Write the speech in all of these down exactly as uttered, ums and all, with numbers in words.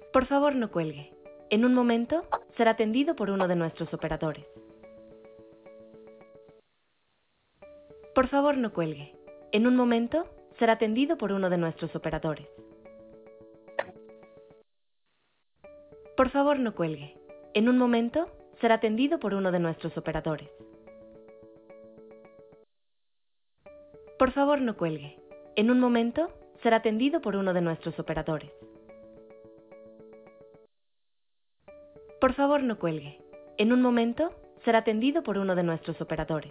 Por favor, no cuelgue. En un momento, será atendido por uno de nuestros operadores. Por favor, no cuelgue. En un momento, será atendido por uno de nuestros operadores. Por favor, no cuelgue. En un momento, será atendido por uno de nuestros operadores. Por favor, no cuelgue. En un momento, será atendido por uno de nuestros operadores. Por favor, no cuelgue. En un momento, será atendido por uno de nuestros operadores.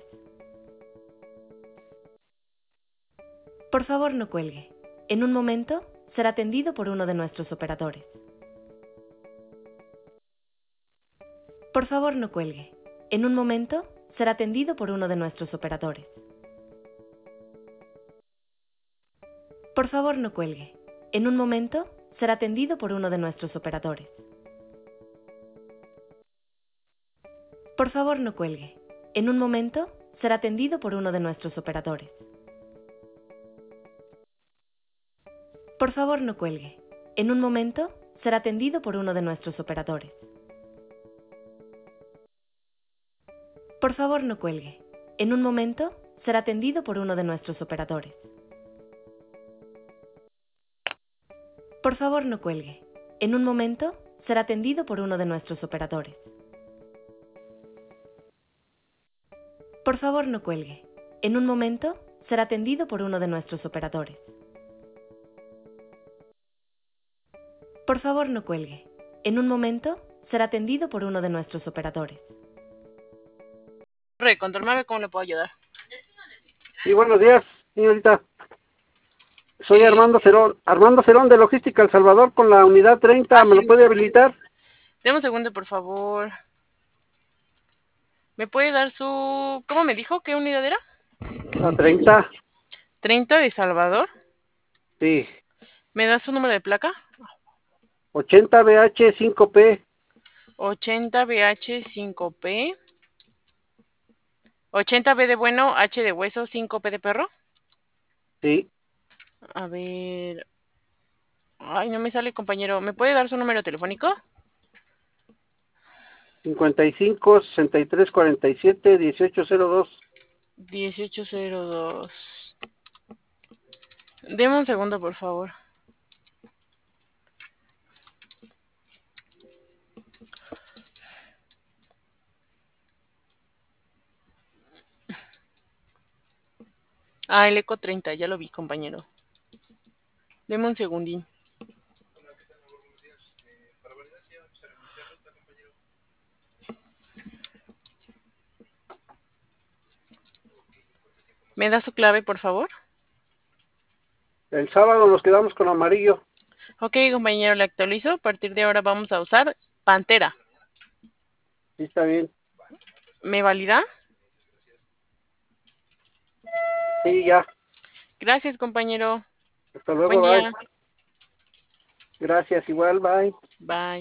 Por favor, no cuelgue. En un momento, será atendido por uno de nuestros operadores. Por favor, no cuelgue. En un momento, será atendido por uno de nuestros operadores. Por favor, no cuelgue. En un momento, será atendido por uno de nuestros operadores. Por favor, no cuelgue. En un momento, será atendido por uno de nuestros operadores. Por favor, no cuelgue. En un momento, será atendido por uno de nuestros operadores. Por favor, no cuelgue. En un momento, será atendido por uno de nuestros operadores. Por favor, no cuelgue. En un momento, será atendido por uno de nuestros operadores. Por favor, no cuelgue. En un momento, será atendido por uno de nuestros operadores. Por favor, no cuelgue. En un momento, será atendido por uno de nuestros operadores. Recontrolame, ¿cómo le puedo ayudar? Sí, buenos días, señorita. Soy Eh, Armando Cerón, Armando Cerón de Logística El Salvador con la unidad treinta. Ah, ¿Me sí. lo puede habilitar? Deme un segundo, por favor. ¿Me puede dar su... ¿Cómo me dijo? ¿Qué unidad era? La treinta. treinta de Salvador. Sí. ¿Me da su número de placa? ochenta B H cinco P. ochenta B H cinco P. ochenta B de bueno, H de hueso, cinco P de perro. Sí. A ver... Ay, no me sale, compañero. ¿Me puede dar su número telefónico? cincuenta y cinco, sesenta y tres, cuarenta y siete, dieciocho cero dos. dieciocho cero dos. Deme un segundo, por favor. Ah, el Eco treinta, ya lo vi, compañero. Deme un segundín. ¿Me da su clave, por favor? El sábado nos quedamos con amarillo. Ok, compañero, le actualizo. A partir de ahora vamos a usar Pantera. Sí, está bien. ¿Me valida? Sí, ya. Gracias, compañero. Hasta Buen luego, bye. día. Gracias, igual, bye. Bye.